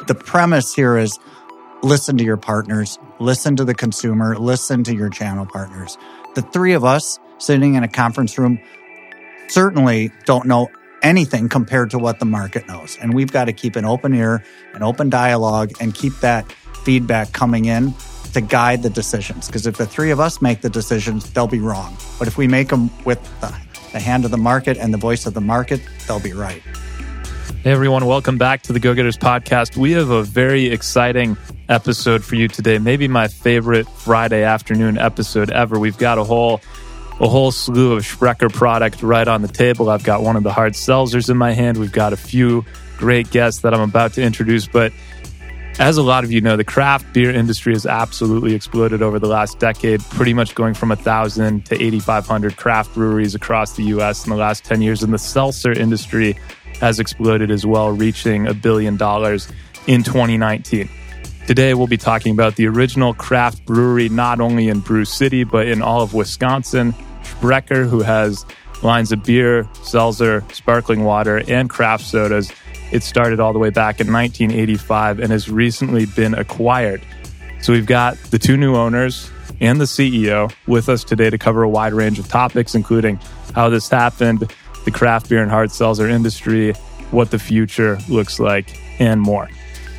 the premise here is listen to your partners, listen to the consumer, listen to your channel partners. The three of us sitting in a conference room certainly don't know anything compared to what the market knows. And we've got to keep an open ear, an open dialogue, and keep that feedback coming in to guide the decisions. Because if the three of us make the decisions, they'll be wrong. But if we make them with the hand of the market and the voice of the market, they'll be right. Hey everyone, welcome back to the Go-Getters Podcast. We have a very exciting episode for you today. Maybe my favorite Friday afternoon episode ever. We've got a whole slew of Sprecher product right on the table. I've got one of the hard seltzers in my hand. We've got a few great guests that I'm about to introduce. But as a lot of you know, the craft beer industry has absolutely exploded over the last decade, pretty much going from 1,000 to 8,500 craft breweries across the U.S. in the last 10 years. And the seltzer industry has exploded as well, reaching $1 billion in 2019. Today, we'll be talking about the original craft brewery, not only in Brew City, but in all of Wisconsin, Sprecher, who has lines of beer, seltzer, sparkling water, and craft sodas. It started all the way back in 1985 and has recently been acquired. So we've got the two new owners and the CEO with us today to cover a wide range of topics, including how this happened, the craft beer and hard seltzer industry, what the future looks like, and more.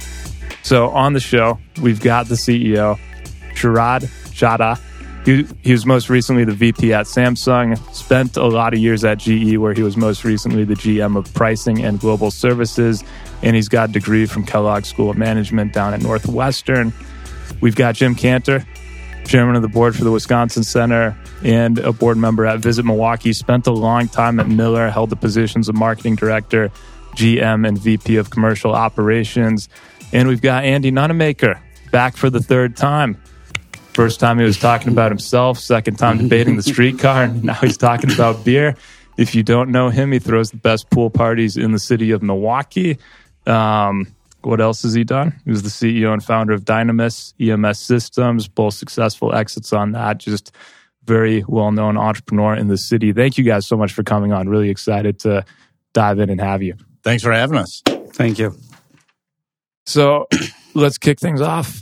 So on the show, we've got the CEO, Sharad Chadha. He was most recently the VP at Samsung, spent a lot of years at GE, where he was most recently the GM of pricing and global services, and he's got a degree from Kellogg School of Management down at Northwestern. We've got Jim Cantor, chairman of the board for the Wisconsin Center and a board member at Visit Milwaukee, spent a long time at Miller, held the positions of marketing director, GM, and VP of commercial operations. And we've got Andy Nunemaker back for the third time. First time he was talking about himself, second time debating the streetcar, and now he's talking about beer. If you don't know him, he throws the best pool parties in the city of Milwaukee. What else has he done? He was the CEO and founder of Dynamis EMS Systems, both successful exits on that. Just very well-known entrepreneur in the city. Thank you guys so much for coming on. Really excited to dive in and have you. Thanks for having us. Thank you. So let's kick things off.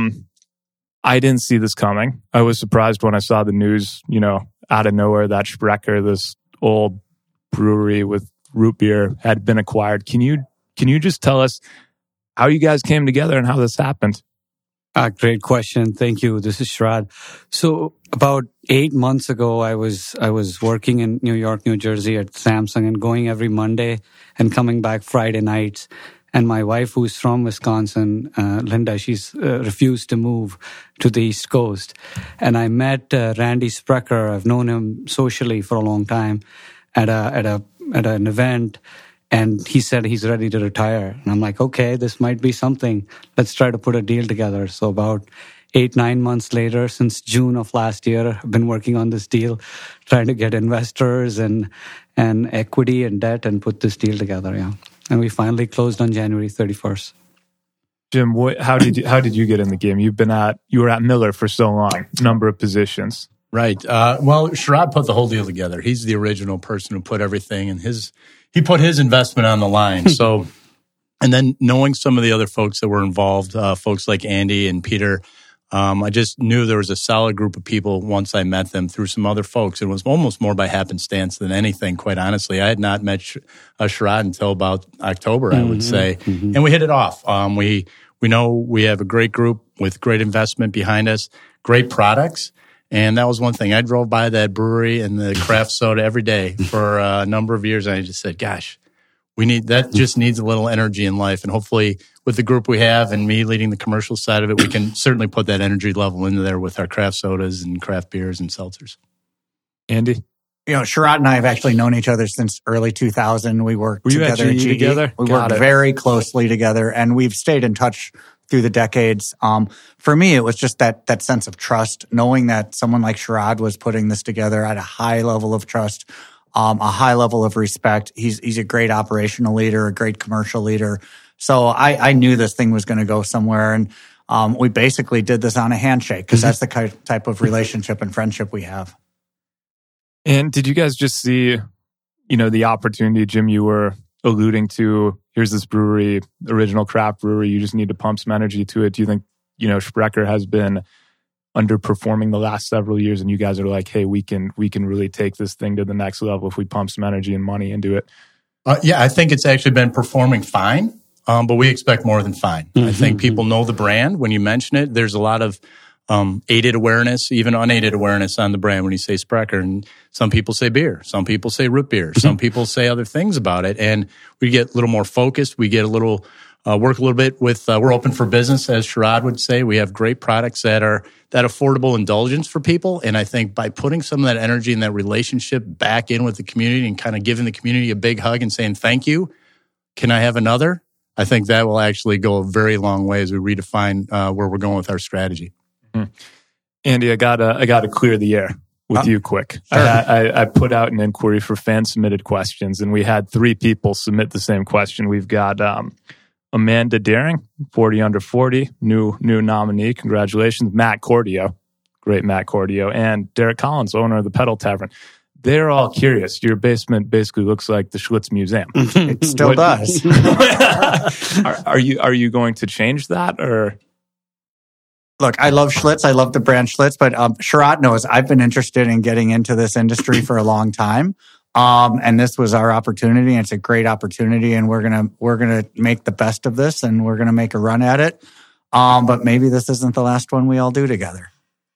I didn't see this coming. I was surprised when I saw the news, out of nowhere, that Sprecher, this old brewery with root beer, had been acquired. Can you just tell us how you guys came together and how this happened? Great question. Thank you. This is Sharad. So about 8 months ago, I was working in New York, New Jersey at Samsung and going every Monday and coming back Friday nights. And my wife, who's from Wisconsin, Linda, she's refused to move to the East Coast. And I met Randy Sprecher. I've known him socially for a long time at an event. And he said he's ready to retire. And I'm like, okay, this might be something. Let's try to put a deal together. So about 8-9 months later, since June of last year, I've been working on this deal, trying to get investors and equity and debt and put this deal together. Yeah. And we finally closed on January 31st. Jim, how did you get in the game? You were at Miller for so long, number of positions. Right. Well, Sharad put the whole deal together. He's the original person who put everything, and he put his investment on the line. So, and then knowing some of the other folks that were involved, folks like Andy and Peter, I just knew there was a solid group of people once I met them through some other folks. It was almost more by happenstance than anything, quite honestly. I had not met Sharad until about October, I would say. Mm-hmm. And we hit it off. We know we have a great group with great investment behind us, great products. And that was one thing. I drove by that brewery and the craft soda every day for a number of years. And I just said, gosh, that just needs a little energy in life. And hopefully with the group we have and me leading the commercial side of it, we can certainly put that energy level into there with our craft sodas and craft beers and seltzers. Andy? Sharad and I have actually known each other since early 2000. We worked together at GE. Together? We worked very closely together, and we've stayed in touch through the decades. For me, it was just that sense of trust, knowing that someone like Sharad was putting this together at a high level of trust, a high level of respect. He's a great operational leader, a great commercial leader. So I knew this thing was going to go somewhere, and we basically did this on a handshake because that's the type of relationship and friendship we have. And did you guys just see, the opportunity, Jim, you were alluding to here's this brewery, original craft brewery, you just need to pump some energy to it. Do you think, Sprecher has been underperforming the last several years and you guys are like, hey, we can really take this thing to the next level if we pump some energy and money into it? Yeah, I think it's actually been performing fine, but we expect more than fine. I think people know the brand. When you mention it, there's a lot of aided awareness, even unaided awareness on the brand when you say Sprecher. And some people say beer, some people say root beer, some people say other things about it. And we get a little more focused. We get a little work a little bit with. We're open for business, as Sherrod would say. We have great products that are that affordable indulgence for people. And I think by putting some of that energy and that relationship back in with the community and kind of giving the community a big hug and saying thank you, can I have another? I think that will actually go a very long way as we redefine where we're going with our strategy. Andy, I gotta clear the air with you quick. Sure. I put out an inquiry for fan submitted questions, and we had 3 people submit the same question. We've got Amanda Daring, 40 under 40, new nominee. Congratulations, Matt Cordio, great Matt Cordio, and Derek Collins, owner of the Pedal Tavern. They're all curious. Your basement basically looks like the Schlitz Museum. It still does. Are you going to change that or? Look, I love Schlitz. I love the brand Schlitz, but Sherrod knows I've been interested in getting into this industry for a long time. And this was our opportunity. And it's a great opportunity, and we're gonna make the best of this, and we're gonna make a run at it. But maybe this isn't the last one we all do together.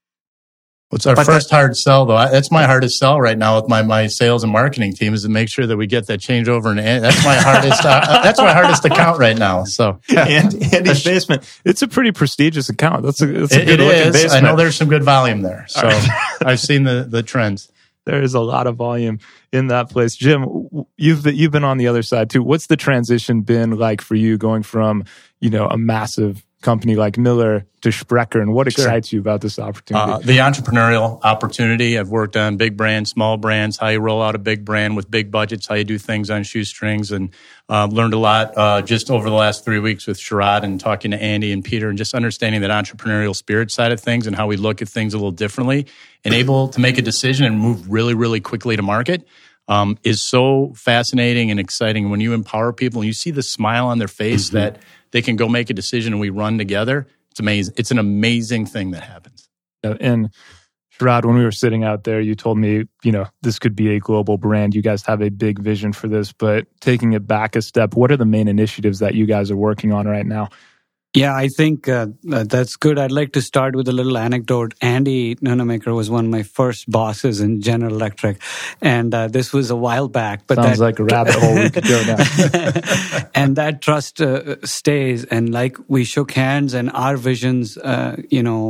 What's our first hard sell, though? That's my hardest sell right now with my sales and marketing team is to make sure that we get that changeover. And that's my hardest. That's my hardest account right now. So, Andy's basement. It's a pretty prestigious account. That's a good looking basement. I know there's some good volume there. So I've seen the trends. There is a lot of volume in that place. Jim, you've been on the other side too. What's the transition been like for you going from a massive company like Miller to Sprecher, and what excites you about this opportunity? The entrepreneurial opportunity. I've worked on big brands, small brands, how you roll out a big brand with big budgets, how you do things on shoestrings, and learned a lot just over the last 3 weeks with Sherrod and talking to Andy and Peter and just understanding that entrepreneurial spirit side of things and how we look at things a little differently and able to make a decision and move really, really quickly to market. Is so fascinating and exciting when you empower people and you see the smile on their face that they can go make a decision and we run together. It's amazing. It's an amazing thing that happens. And Sherrod, when we were sitting out there, you told me, this could be a global brand. You guys have a big vision for this, but taking it back a step, what are the main initiatives that you guys are working on right now? Yeah, I think that's good. I'd like to start with a little anecdote. Andy Nunemaker was one of my first bosses in General Electric, and this was a while back. But sounds like a rabbit hole we could go down. And that trust stays. And like we shook hands, and our visions, were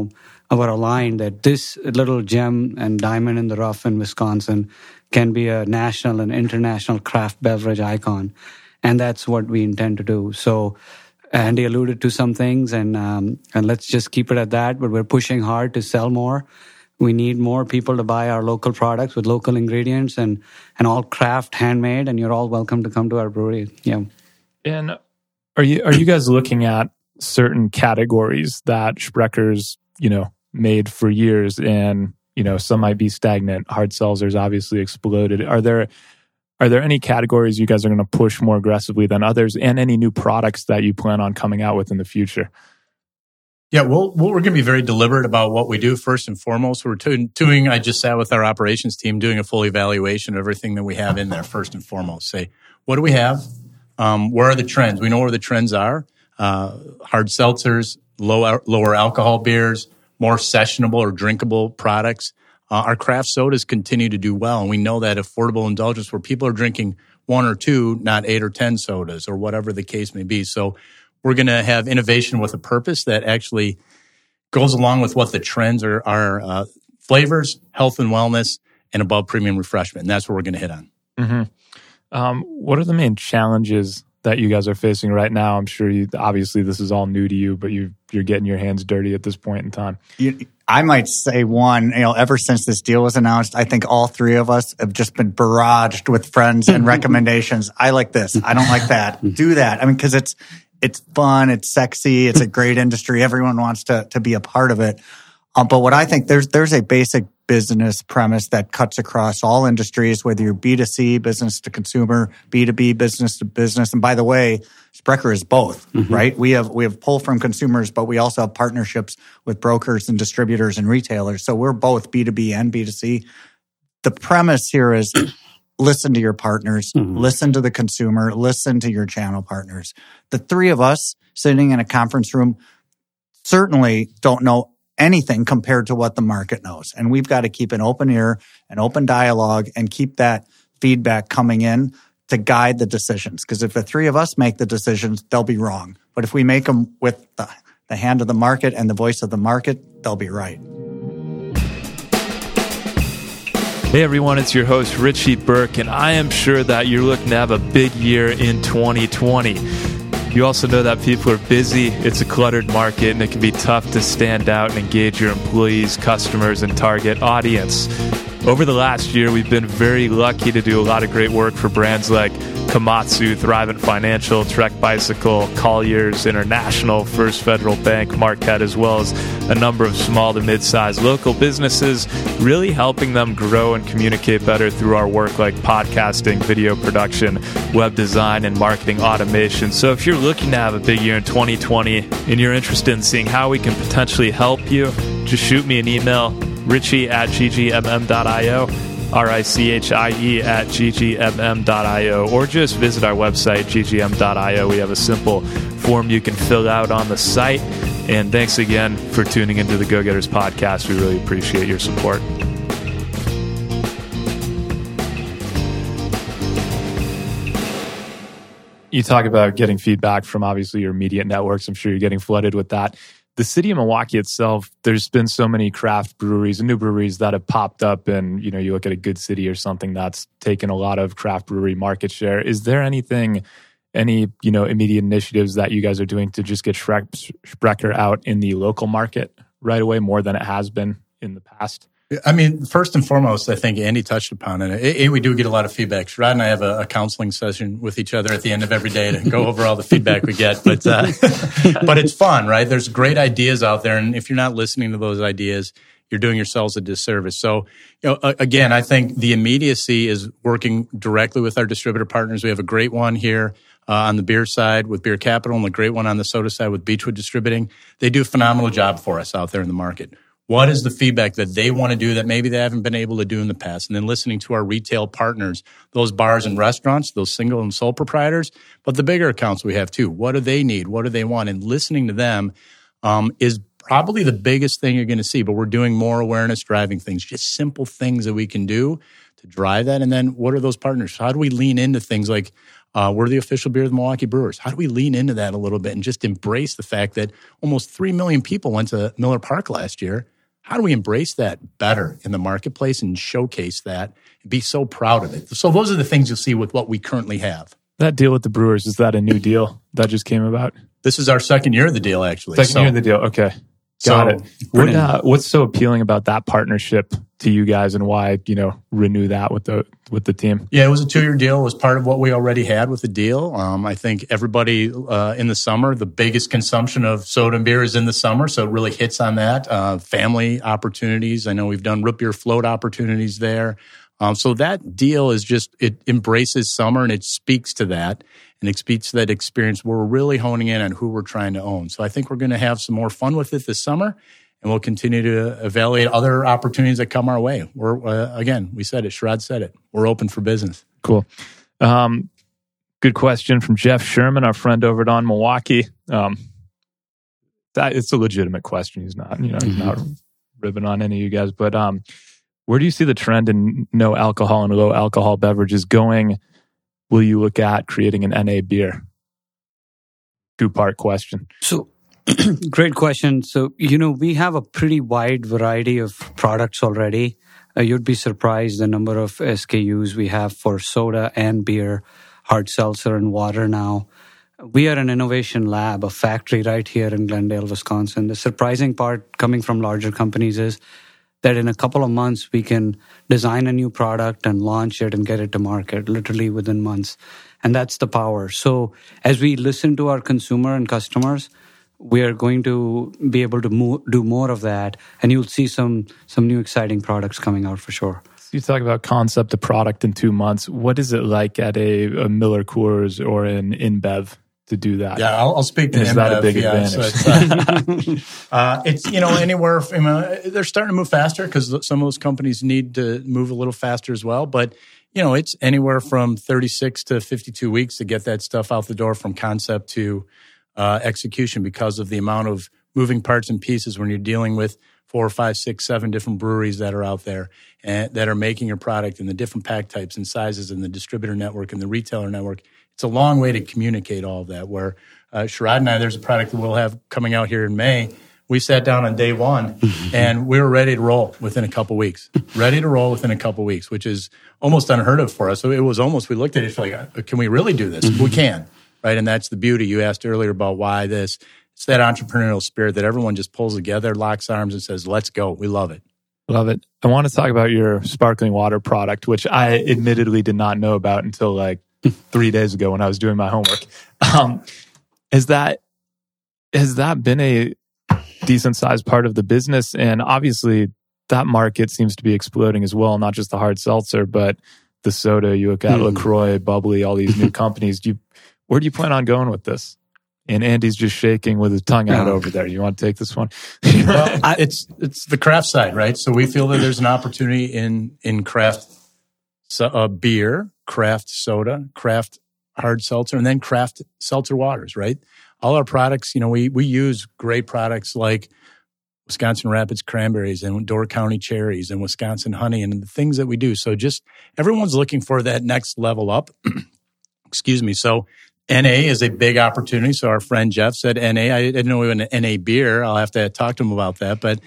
aligned. That this little gem and diamond in the rough in Wisconsin can be a national and international craft beverage icon, and that's what we intend to do. So. Andy alluded to some things, and let's just keep it at that. But we're pushing hard to sell more. We need more people to buy our local products with local ingredients and all craft, handmade. And you're all welcome to come to our brewery. Yeah. And are you guys looking at certain categories that Sprecher's made for years, and some might be stagnant? Hard seltzers obviously exploded. Are there any categories you guys are going to push more aggressively than others, and any new products that you plan on coming out with in the future? Yeah, we're going to be very deliberate about what we do first and foremost. We're doing, I just sat with our operations team doing a full evaluation of everything that we have in there first and foremost. Say, what do we have? Where are the trends? We know where the trends are. Hard seltzers, lower alcohol beers, more sessionable or drinkable products. Our craft sodas continue to do well, and we know that affordable indulgence where people are drinking 1 or 2, not 8 or 10 sodas or whatever the case may be. So we're going to have innovation with a purpose that actually goes along with what the trends are flavors, health and wellness, and above premium refreshment. And that's what we're going to hit on. Mm-hmm. What are the main challenges that you guys are facing right now? I'm sure obviously this is all new to you, but you're getting your hands dirty at this point in time. I might say one, ever since this deal was announced, I think all 3 of us have just been barraged with friends and recommendations. I like this. I don't like that. Do that. I mean, because it's fun, it's sexy, it's a great industry. Everyone wants to be a part of it. But what I think there's a basic business premise that cuts across all industries, whether you're B2C, business to consumer, B2B, business to business. And by the way, Sprecher is both, right? We have pull from consumers, but we also have partnerships with brokers and distributors and retailers. So we're both B2B and B2C. The premise here is listen to your partners, listen to the consumer, listen to your channel partners. The three of us sitting in a conference room certainly don't know anything compared to what the market knows. And we've got to keep an open ear, an open dialogue, and keep that feedback coming in to guide the decisions. Because if the three of us make the decisions, they'll be wrong. But if we make them with the hand of the market and the voice of the market, they'll be right. Hey everyone, it's your host Richie Burke, and I am sure that you're looking to have a big year in 2020. You also know that people are busy, it's a cluttered market, and it can be tough to stand out and engage your employees, customers, and target audience. Over the last year, we've been very lucky to do a lot of great work for brands like Komatsu, Thrivent Financial, Trek Bicycle, Colliers International, First Federal Bank, Marquette, as well as a number of small to mid-sized local businesses, really helping them grow and communicate better through our work like podcasting, video production, web design, and marketing automation. So if you're looking to have a big year in 2020 and you're interested in seeing how we can potentially help you, just shoot me an email, richie@ggmm.io, richie@ggmm.io, or just visit our website, ggm.io. We have a simple form you can fill out on the site. And thanks again for tuning into the Go-Getters podcast. We really appreciate your support. You talk about getting feedback from obviously your immediate networks. I'm sure you're getting flooded with that. The city of Milwaukee itself, there's been so many craft breweries and new breweries that have popped up, and you look at a Good City or something that's taken a lot of craft brewery market share. Is there any immediate initiatives that you guys are doing to just get Sprecher out in the local market right away more than it has been in the past? I mean, first and foremost, I think Andy touched upon it. We do get a lot of feedback. Sherrod and I have a counseling session with each other at the end of every day to go over all the feedback we get. But it's fun, right? There's great ideas out there. And if you're not listening to those ideas, you're doing yourselves a disservice. So, again, I think the immediacy is working directly with our distributor partners. We have a great one here on the beer side with Beer Capital and a great one on the soda side with Beechwood Distributing. They do a phenomenal job for us out there in the market. What is the feedback that they want to do that maybe they haven't been able to do in the past? And then listening to our retail partners, those bars and restaurants, those single and sole proprietors, but the bigger accounts we have too. What do they need? What do they want? And listening to them is probably the biggest thing you're going to see. But we're doing more awareness driving things, just simple things that we can do to drive that. And then what are those partners? How do we lean into things like we're the official beer of the Milwaukee Brewers? How do we lean into that a little bit and just embrace the fact that almost 3 million people went to Miller Park last year? How do we embrace that better in the marketplace and showcase that and be so proud of it? So those are the things you'll see with what we currently have. That deal with the Brewers, is that a new deal that just came about? This is our second year of the deal, actually. Second year of the deal, okay. Got it. What's so appealing about that partnership to you guys, and why renew that with the team? Yeah, it was a 2-year deal. It was part of what we already had with the deal. I think everybody in the summer, the biggest consumption of soda and beer is in the summer, so it really hits on that. Family opportunities. I know we've done root beer float opportunities there. So that deal is just, it embraces summer and it speaks to that. And it speaks to that experience where we're really honing in on who we're trying to own. So I think we're going to have some more fun with it this summer, and we'll continue to evaluate other opportunities that come our way. We're again, we said it, Sherrod said it, we're open for business. Cool. Good question from Jeff Sherman, our friend over at On Milwaukee. It's a legitimate question. He's not, he's not ribbing on any of you guys, but where do you see the trend in no alcohol and low alcohol beverages going? Will you look at creating an NA beer? Two-part question. So, great question. So, we have a pretty wide variety of products already. You'd be surprised the number of SKUs we have for soda and beer, hard seltzer and water now. We are an innovation lab, a factory right here in Glendale, Wisconsin. The surprising part coming from larger companies is that in a couple of months, we can design a new product and launch it and get it to market, literally within months. And that's the power. So as we listen to our consumer and customers, we are going to be able to do more of that, and you'll see some new exciting products coming out for sure. You talk about concept to product in 2 months. What is it like at a Miller Coors or an InBev to do that? Yeah, I'll speak to InBev. Is that a big advantage? So it's anywhere. They're starting to move faster because some of those companies need to move a little faster as well. But it's anywhere from 36 to 52 weeks to get that stuff out the door from concept to execution because of the amount of moving parts and pieces when you're dealing with 4, 5, 6, 7 different breweries that are out there and that are making your product and the different pack types and sizes and the distributor network and the retailer network. It's a long way to communicate all of that. Where Sherrod and I, there's a product that we'll have coming out here in May. We sat down on day one and we were ready to roll within a couple weeks. Which is almost unheard of for us. So it was almost, we looked at it like, can we really do this? We can, right? And that's the beauty. You asked earlier about why this. It's that entrepreneurial spirit that everyone just pulls together, locks arms, and says, let's go. We love it. Love it. I want to talk about your sparkling water product, which I admittedly did not know about until like 3 days ago when I was doing my homework. Has that been a decent sized part of the business? And obviously that market seems to be exploding as well, not just the hard seltzer, but the soda. You look at LaCroix, Bubbly, all these new companies. Where do you plan on going with this? And Andy's just shaking with his tongue out over there. You want to take this one? Well, it's the craft side, right? So we feel that there's an opportunity in craft beer, craft soda, craft hard seltzer, and then craft seltzer waters, right? All our products, we use great products like Wisconsin Rapids cranberries and Door County cherries and Wisconsin honey and the things that we do. So just everyone's looking for that next level up. Excuse me. So NA is a big opportunity. So our friend Jeff said NA. I didn't know we had an NA beer. I'll have to talk to him about that. But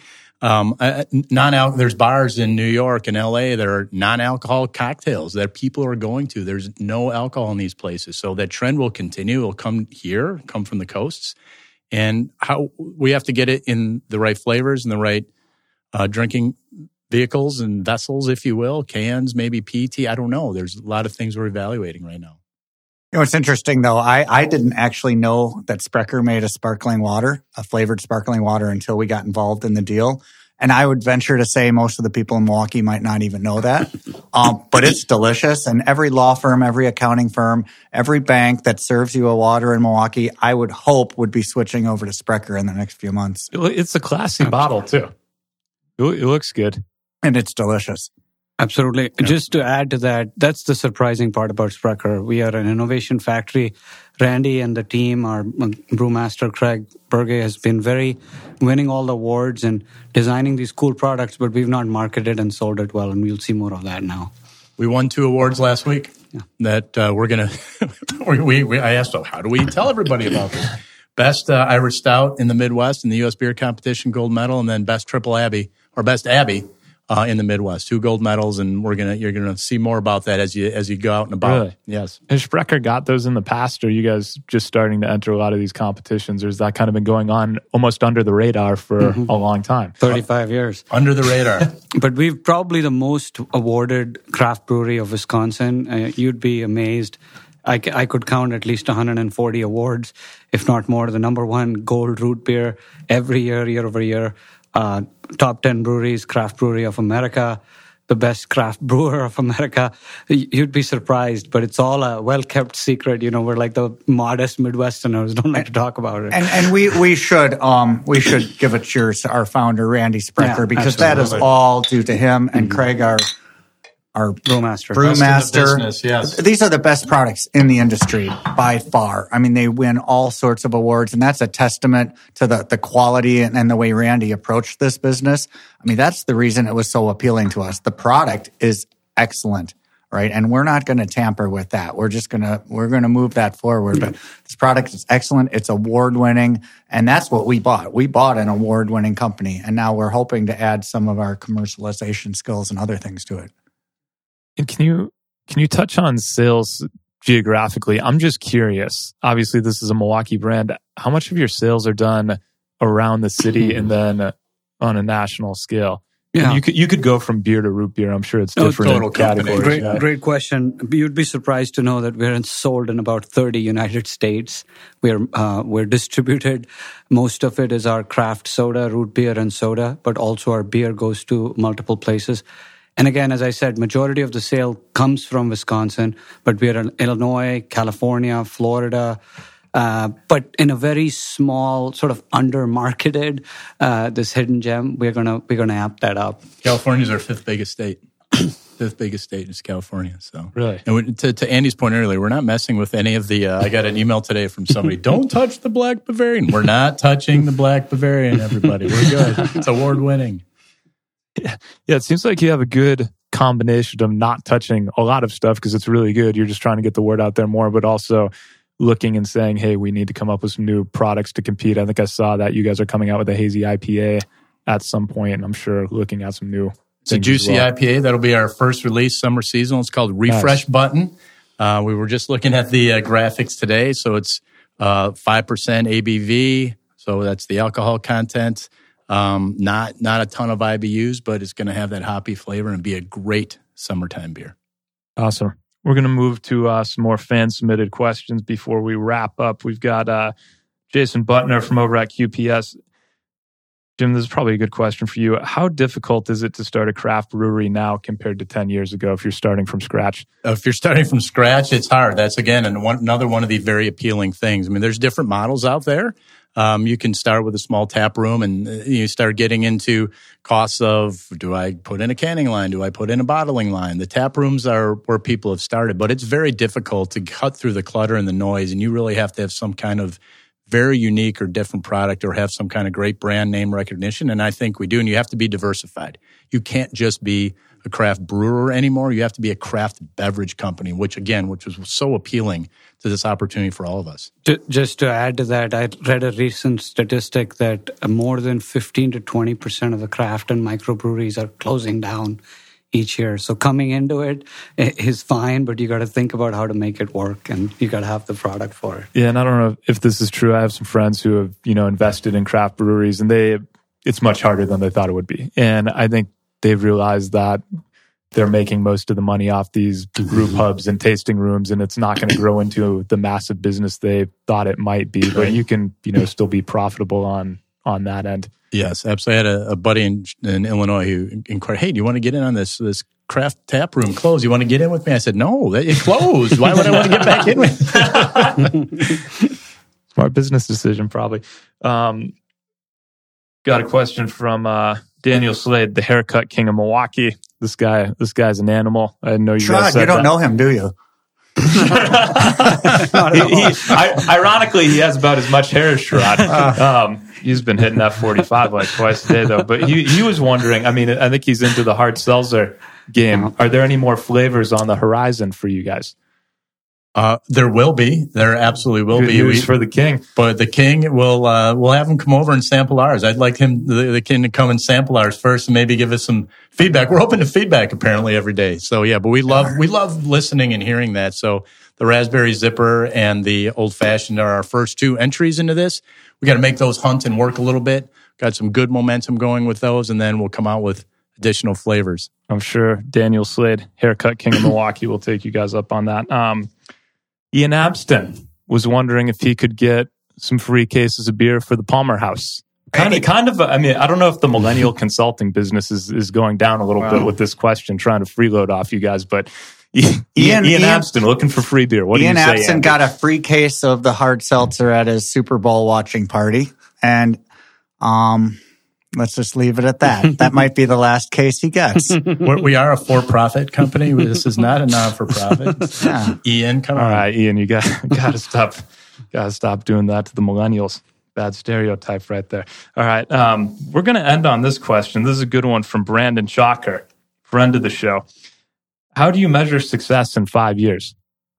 there's bars in New York and LA that are non-alcoholic cocktails that people are going to. There's no alcohol in these places. So that trend will continue. It'll come from the coasts. And how we have to get it in the right flavors and the right drinking vehicles and vessels, if you will, cans, maybe PET. I don't know. There's a lot of things we're evaluating right now. It's interesting, though. I didn't actually know that Sprecher made a flavored sparkling water until we got involved in the deal. And I would venture to say most of the people in Milwaukee might not even know that. But it's delicious. And every law firm, every accounting firm, every bank that serves you a water in Milwaukee, I would hope would be switching over to Sprecher in the next few months. It's a classy bottle, too. It looks good. And it's delicious. Absolutely. Yeah. Just to add to that, that's the surprising part about Sprecher. We are an innovation factory. Randy and the team, our brewmaster Craig Berge, has been winning all the awards and designing these cool products, but we've not marketed and sold it well, and we'll see more of that now. We won 2 awards last week that we're going to... I asked, how do we tell everybody about this? Best Irish Stout in the Midwest in the U.S. Beer Competition, gold medal, and then Best Triple Abbey, or Best Abbey, in the Midwest, 2 gold medals, and you're gonna see more about that as you go out and about. Really? Yes. Has Sprecher got those in the past, or are you guys just starting to enter a lot of these competitions, or has that kind of been going on almost under the radar for a long time? 35 years. Under the radar. But we've probably the most awarded craft brewery of Wisconsin. You'd be amazed. I could count at least 140 awards, if not more. The number 1 gold root beer every year over year. Top 10 breweries, Craft Brewery of America, the best craft brewer of America. You'd be surprised, but it's all a well-kept secret. We're like the modest Midwesterners, don't like to talk about it. And we should give a cheers to our founder, Randy Sprecher, because absolutely. That is all due to him and Craig, our brewmaster. Business, yes. These are the best products in the industry by far. I mean, they win all sorts of awards, and that's a testament to the quality and the way Randy approached this business. I mean, that's the reason it was so appealing to us. The product is excellent, right? And we're not going to tamper with that. We're going to move that forward. But this product is excellent. It's award-winning, and that's what we bought. We bought an award-winning company, and now we're hoping to add some of our commercialization skills and other things to it. And can you touch on sales geographically? I'm just curious. Obviously, this is a Milwaukee brand. How much of your sales are done around the city and then on a national scale? Yeah. You could go from beer to root beer. I'm sure it's different total categories. Great question. You'd be surprised to know that we're sold in about 30 United States. We're distributed. Most of it is our craft soda, root beer, and soda, but also our beer goes to multiple places. And again, as I said, majority of the sale comes from Wisconsin, but we're in Illinois, California, Florida. But in a very small, sort of under-marketed, this hidden gem, we're gonna amp that up. California's our fifth biggest state. Fifth biggest state is California. So really, and to Andy's point earlier, we're not messing with any of the. I got an email today from somebody. Don't touch the Black Bavarian. We're not touching the Black Bavarian. Everybody, we're good. It's award-winning. Yeah, it seems like you have a good combination of not touching a lot of stuff because it's really good. You're just trying to get the word out there more, but also looking and saying, hey, we need to come up with some new products to compete. I think I saw that you guys are coming out with a hazy IPA at some point, and I'm sure looking at some new It's a juicy IPA. That'll be our first release summer seasonal. It's called Refresh Button. We were just looking at the graphics today. So it's 5% ABV. So that's the alcohol content. Not a ton of IBUs, but it's going to have that hoppy flavor and be a great summertime beer. Awesome. We're going to move to some more fan-submitted questions before we wrap up. We've got Jason Butner from over at QPS. Jim, this is probably a good question for you. How difficult is it to start a craft brewery now compared to 10 years ago if you're starting from scratch? If you're starting from scratch, it's hard. That's, again, another one of the very appealing things. I mean, there's different models out there. You can start with a small tap room and you start getting into costs of, do I put in a canning line? Do I put in a bottling line? The tap rooms are where people have started, but it's very difficult to cut through the clutter and the noise, and you really have to have some kind of very unique or different product or have some kind of great brand name recognition, and I think we do, and you have to be diversified. You can't just be a craft brewer anymore. You have to be a craft beverage company, which was so appealing to this opportunity for all of us. Just to add to that, I read a recent statistic that more than 15 to 20% of the craft and microbreweries are closing down each year. So coming into it is fine, but you got to think about how to make it work, and you got to have the product for it. Yeah, and I don't know if this is true. I have some friends who have, invested in craft breweries, and it's much harder than they thought it would be. And I think they've realized that they're making most of the money off these brew pubs and tasting rooms, and it's not going to grow into the massive business they thought it might be. But you can, still be profitable on that end. Yes, absolutely. I had a buddy in Illinois who inquired, "Hey, do you want to get in on this craft tap room closed? You want to get in with me?" I said, "No, it closed. Why would I want to get back in with?" Smart business decision, probably. Got a question from Daniel Slade, the haircut king of Milwaukee. This guy's an animal. I didn't know you guys said you don't that. know him, do you? Ironically, he has about as much hair as Sherrod. He's been hitting F45 like twice a day, though. But he was wondering, I think he's into the hard seltzer game. Are there any more flavors on the horizon for you guys? There will be. There absolutely will be. News for the king. But the king will we'll have him come over and sample ours. I'd like the king to come and sample ours first and maybe give us some feedback. We're open to feedback apparently every day. So yeah, but we love listening and hearing that. So the raspberry zipper and the old fashioned are our first two entries into this. We got to make those hunt and work a little bit. Got some good momentum going with those, and then we'll come out with additional flavors. I'm sure Daniel Slade, haircut king of Milwaukee, will take you guys up on that. Ian Abston was wondering if he could get some free cases of beer for the Palmer House. Kind of. I don't know if the millennial consulting business is going down a little bit with this question, trying to freeload off you guys. But Ian Abston looking for free beer. What do you say, Ian Abston Andy? got a free case of the hard seltzer at his Super Bowl watching party, and let's just leave it at that. That might be the last case he gets. We are a for-profit company. This is not a non-for-profit. Yeah. Ian, come on. All right, Ian, you got to stop. Got to stop doing that to the millennials. Bad stereotype right there. All right, we're going to end on this question. This is a good one from Brandon Chalker, friend of the show. How do you measure success in 5 years?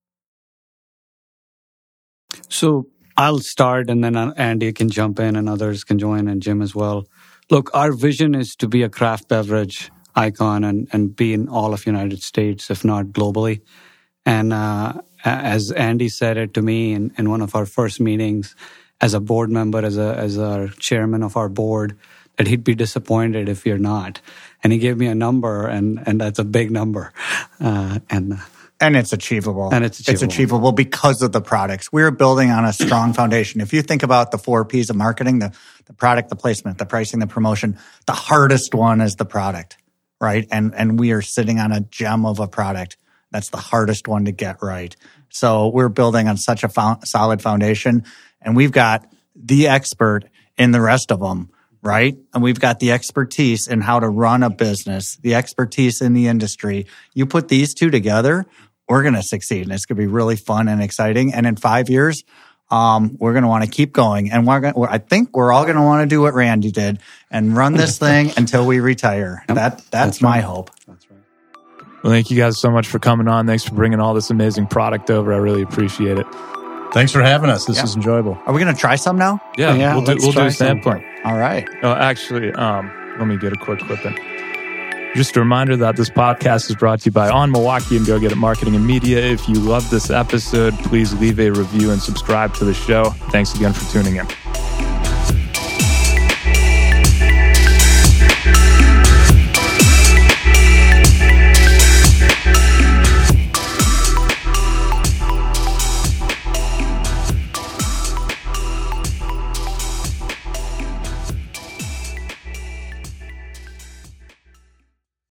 So I'll start, and then Andy can jump in, and others can join, and Jim as well. Look, our vision is to be a craft beverage icon and be in all of United States, if not globally. And as Andy said it to me in one of our first meetings as a board member, as our chairman of our board, that he'd be disappointed if you're not. And he gave me a number, and that's a big number. And it's achievable. It's achievable because of the products. We're building on a strong foundation. If you think about the 4 Ps of marketing, the product, the placement, the pricing, the promotion, the hardest one is the product, right? And we are sitting on a gem of a product. That's the hardest one to get right. So we're building on such a solid foundation, and we've got the expert in the rest of them, right? And we've got the expertise in how to run a business, the expertise in the industry. You put these two together, we're going to succeed, and it's going to be really fun and exciting. And in 5 years, we're going to want to keep going. And I think we're all going to want to do what Randy did and run this thing until we retire. Yep. That's my hope. That's right. Well, thank you guys so much for coming on. Thanks for bringing all this amazing product over. I really appreciate it. Thanks for having us. This was enjoyable. Are we going to try some now? Yeah, we'll do a sampling. All right. Oh, actually, let me get a quick clip in. Just a reminder that this podcast is brought to you by On Milwaukee and Go Get It Marketing and Media. If you love this episode, please leave a review and subscribe to the show. Thanks again for tuning in.